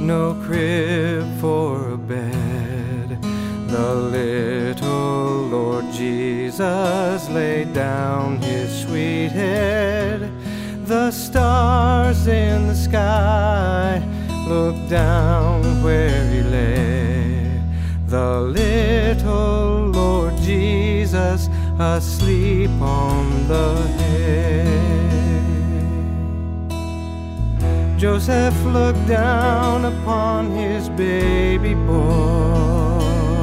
no crib for a bed. The little Lord Jesus laid down his sweet head. The stars in the sky looked down where he lay. The little Lord Jesus asleep on the hay. Joseph looked down upon his baby boy,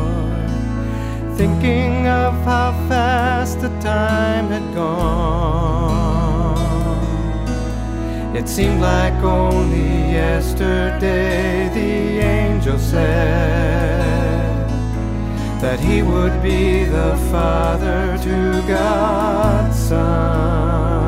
thinking of how fast the time had gone. It seemed like only yesterday the angel said that he would be the father to God's son.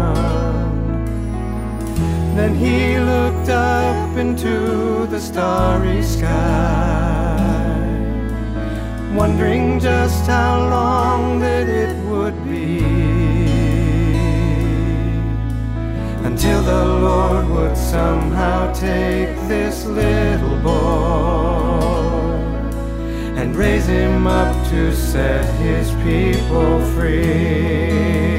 Then he looked up into the starry sky, wondering just how long that it would be until the Lord would somehow take this little boy and raise him up to set his people free.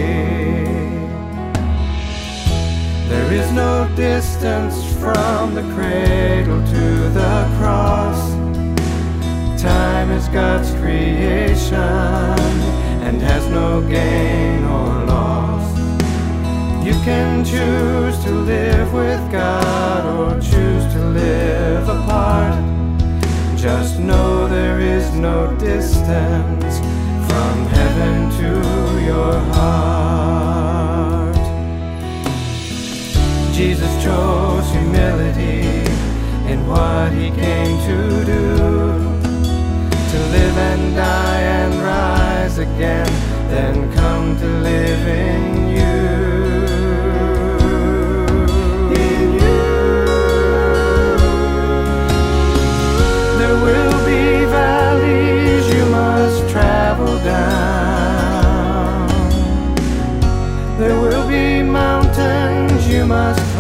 There is no distance from the cradle to the cross. Time is God's creation and has no gain or loss. You can choose to live with God or choose to live apart. Just know there is no distance from heaven to your heart. Jesus chose humility in what he came to do, to live and die and rise again, then come to live in you. In you. There will be valleys you must travel down. There will be mountains you must climb.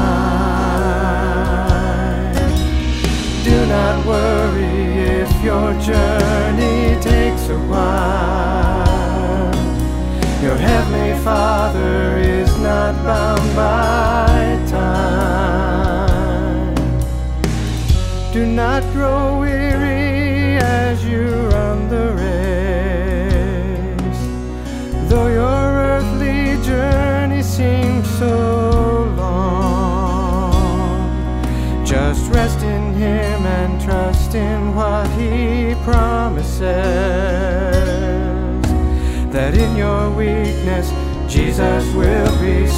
Do not worry if your journey takes a while. Your Heavenly Father is not bound by time. Do not grow weary as you run the race, though your earthly journey seems so long. Just rest in Him and trust in what He promises, that in your weakness Jesus will be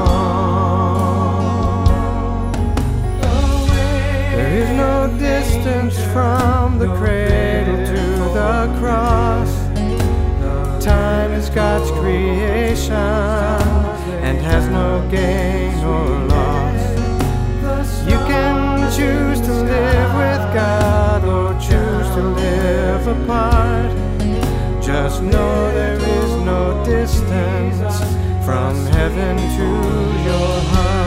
strong. There is no distance from the cradle to the cross. Time is God's creation and has no gain or loss. You can choose to live with God or choose to live apart. Just know there is no distance from heaven to your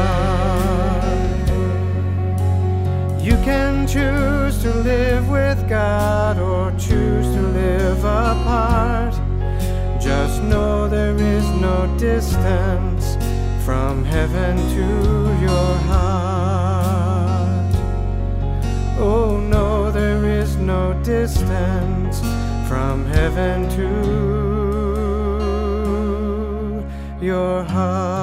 heart. You can choose to live with God or choose to live apart. Just know there is no distance from heaven to your heart. Oh no, there is no distance from heaven to your heart.